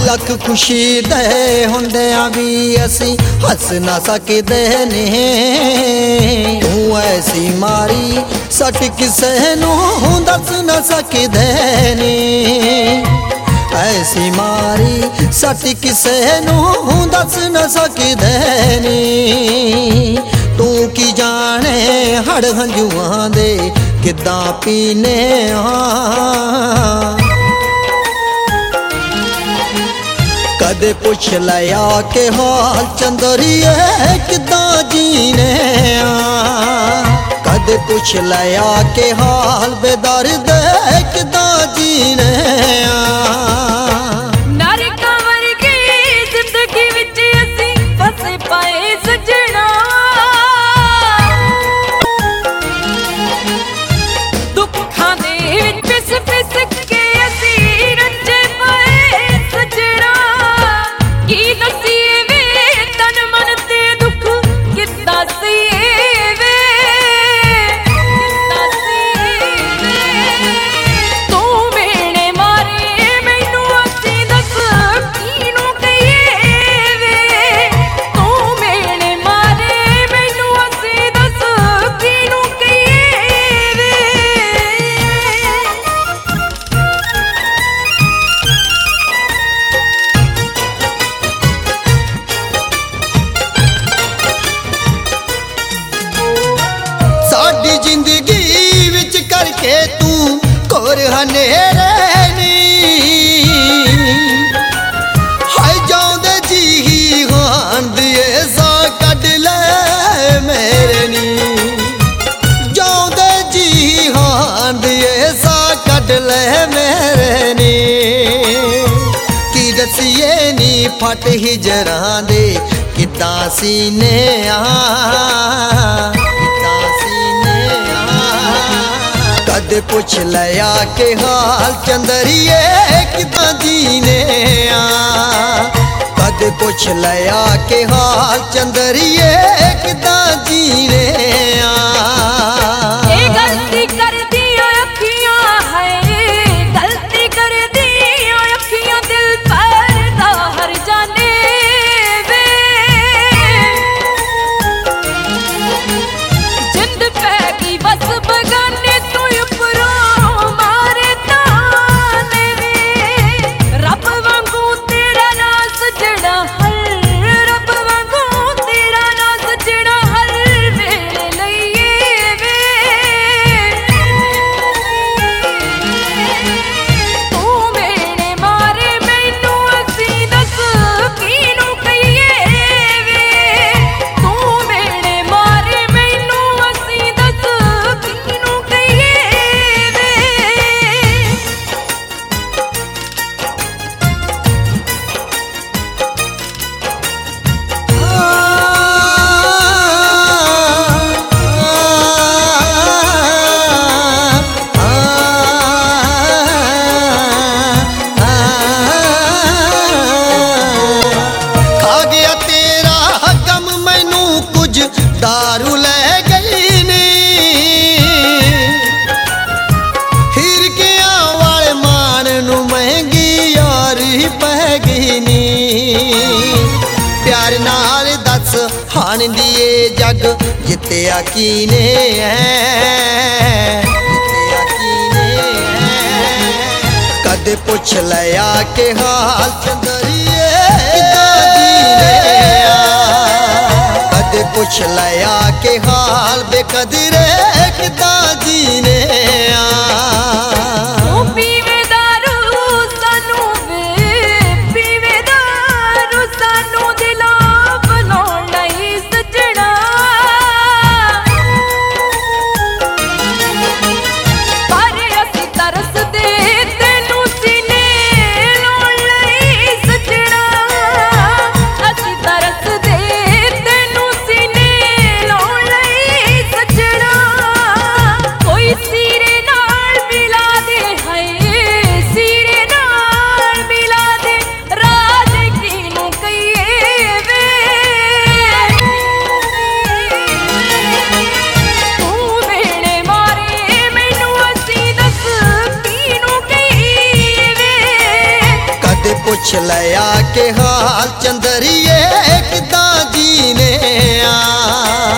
ਲੱਖ ਖੁਸ਼ੀ ਦੇ ਹੁੰਦਿਆਂ ਵੀ ਅਸੀਂ ਹੱਸ ਨਾ ਸਕਦੇ ਨੇ। ਤੂੰ ਐਸੀ ਮਾਰੀ ਸੱਟ ਕਿਸੇ ਨੂੰ ਦੱਸ ਨਾ ਸਕਦੇ ਨੇ। ऐसी मारी सट किसे नूं दस न सकदे नी। तू की जाने हड़ हंजुआं दे किदां पीने कदे पुछ लिया के हाल चंदरिए किदां जीने कदे पुछ लिया के हाल बेदर्द किदां जीने जिंदगी विच करके तू कोर हनेरे नी हाय जाऊंदे जी हान दिए सा कड ले मेरे नी जाऊंदे जी हान दिए सा कड ले मेरे नी की दसिए नी फट हिजरां दे किदां सीने कद पुछ लिया के हाल चंदरिए किदां जीने कद पुछ लिया के हाल चंदरिए किदां जीने गलती कर दिया अखियां है गलती कर दिया अखियां दिल पर दाहर जाने वे जिंद पैगी बस बगाने दारू ले गई नी हिरकियां वाले मान नू महंगी यारी पै गई नी प्यार नाल दस हान दिए जग जित्या कीने कद पुछ लिया के हाल चंदरिए पुछ लिया के हाल बेकदरे किदां जीने पुछ लिया के हाल चंदरिए किदां जीने आ।